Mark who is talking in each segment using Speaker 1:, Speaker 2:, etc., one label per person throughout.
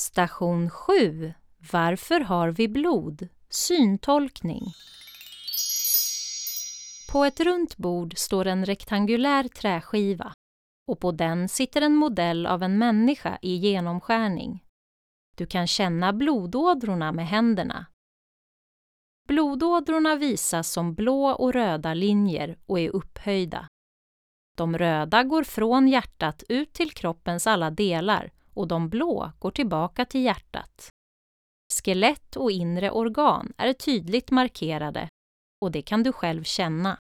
Speaker 1: Station 7. Varför har vi blod? Syntolkning. På ett runt bord står en rektangulär träskiva och på den sitter en modell av en människa i genomskärning. Du kan känna blodådrorna med händerna. Blodådrorna visas som blå och röda linjer och är upphöjda. De röda går från hjärtat ut till kroppens alla delar och de blå går tillbaka till hjärtat. Skelett och inre organ är tydligt markerade och det kan du själv känna.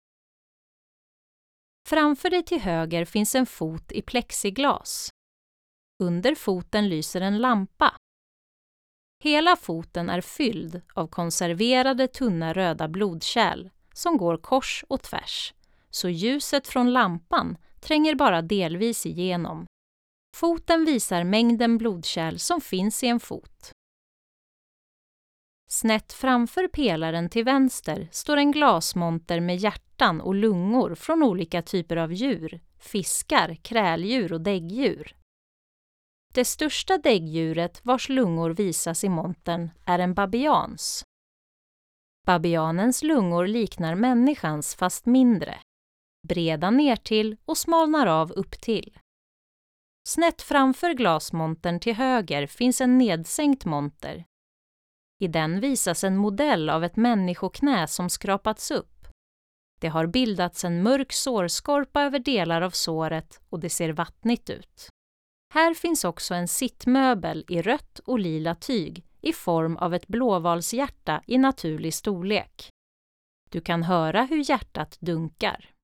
Speaker 1: Framför dig till höger finns en fot i plexiglas. Under foten lyser en lampa. Hela foten är fylld av konserverade tunna röda blodkärl som går kors och tvärs, så ljuset från lampan tränger bara delvis igenom. Foten visar mängden blodkärl som finns i en fot. Snett framför pelaren till vänster står en glasmonter med hjärtan och lungor från olika typer av djur, fiskar, kräldjur och däggdjur. Det största däggdjuret vars lungor visas i montern är en babians. Babianens lungor liknar människans fast mindre, breda ner till och smalnar av upp till. Snett framför glasmontern till höger finns en nedsänkt monter. I den visas en modell av ett människoknä som skrapats upp. Det har bildats en mörk sårskorpa över delar av såret och det ser vattnigt ut. Här finns också en sittmöbel i rött och lila tyg i form av ett blåvalshjärta i naturlig storlek. Du kan höra hur hjärtat dunkar.